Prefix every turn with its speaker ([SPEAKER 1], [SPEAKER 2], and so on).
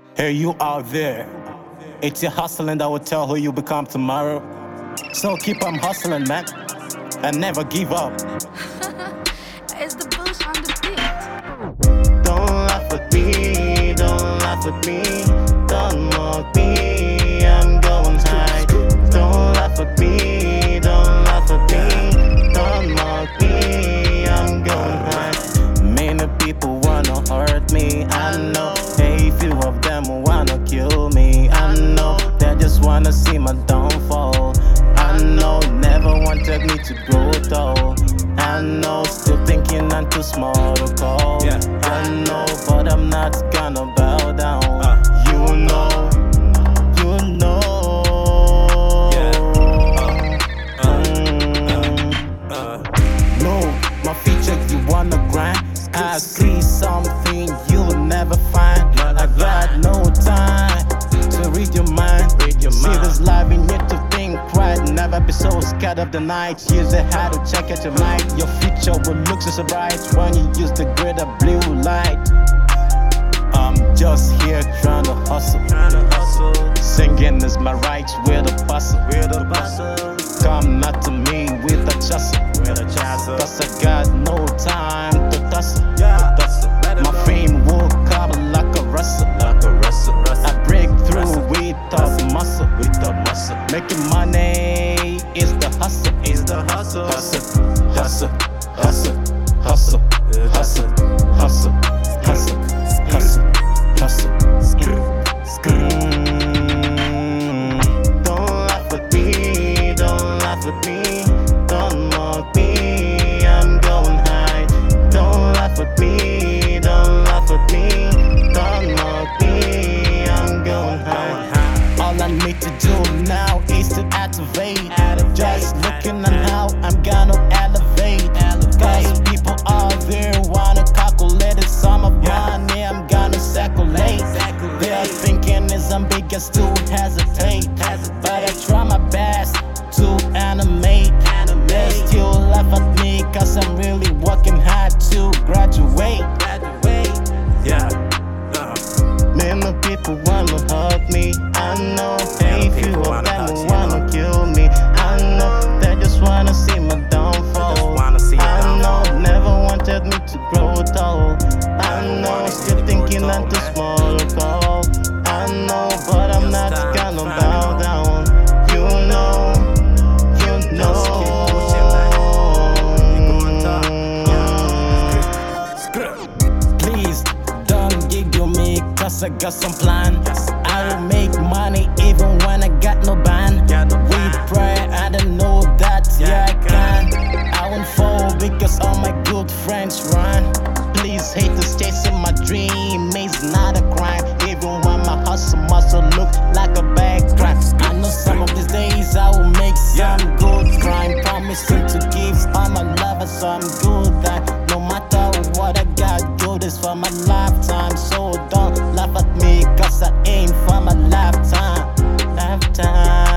[SPEAKER 1] Hey, you out there. It's your hustling that will tell who you become tomorrow. So keep on hustling, man, and never give up.
[SPEAKER 2] It's the Bush on the beat.
[SPEAKER 1] Don't laugh at me, don't laugh at me, don't mock me, I'm going high. Don't laugh at me, don't laugh at me, don't mock me, I'm going high. Many people wanna hurt me, I know. A few of them wanna kill me, I know. They just wanna see my downfall, I know. Never wanted me to grow tall, I know. Still thinking I'm too small to call, I know. But I'm not gonna bow down, you know, you know. No, my feature you wanna grind. I see something you'll never find. I got no time to read your mind. See this life in need to think right. Never be so scared of the night. Use it how to check out your mind. Your future will look so bright when you use the greater blue light. I'm just here trying to hustle. Singing is my right with a bustle. Come not to me with a tussle. Cause I got no time to tussle. My fame will come like a wrestle. I break through with a muscle. Making money is the hustle. Hustle, hustle, hustle, hustle, hustle, hustle, hustle, hustle, hustle. Don't laugh at me, don't laugh at me, don't mock me, I'm going high. Don't laugh at me, don't laugh at me, don't mock me, I'm going high. All I need to do now is to activate. Just looking at how I'm gonna elevate. Cause people out there wanna calculate it. Some of money I'm gonna circulate. They're thinking it's ambiguous to hesitate, but I try my best to animate. They still laugh at me cause I'm really working hard to graduate. Many people wanna hurt me, I know. A few of them wanna kill me, I know. They just wanna see my downfall, I know. Never wanted me to grow tall, I know. Still thinking I'm too small to call, I know. But I'm not gonna bow down, you know, you know. Please don't giggle me cause I got some plan. I will make money even when I got no band. With prayer I don't know that, yeah I can. I won't fall because all my good friends run. Please haters chasing my dream is not a crime. Even when my hustle muscle look like a bad crime. I know some of these days I will make some good crime. Promising to give all my lovers some good time. No matter what I got, good is for my lifetime. So don't laugh at me cause I ain't for my lifetime.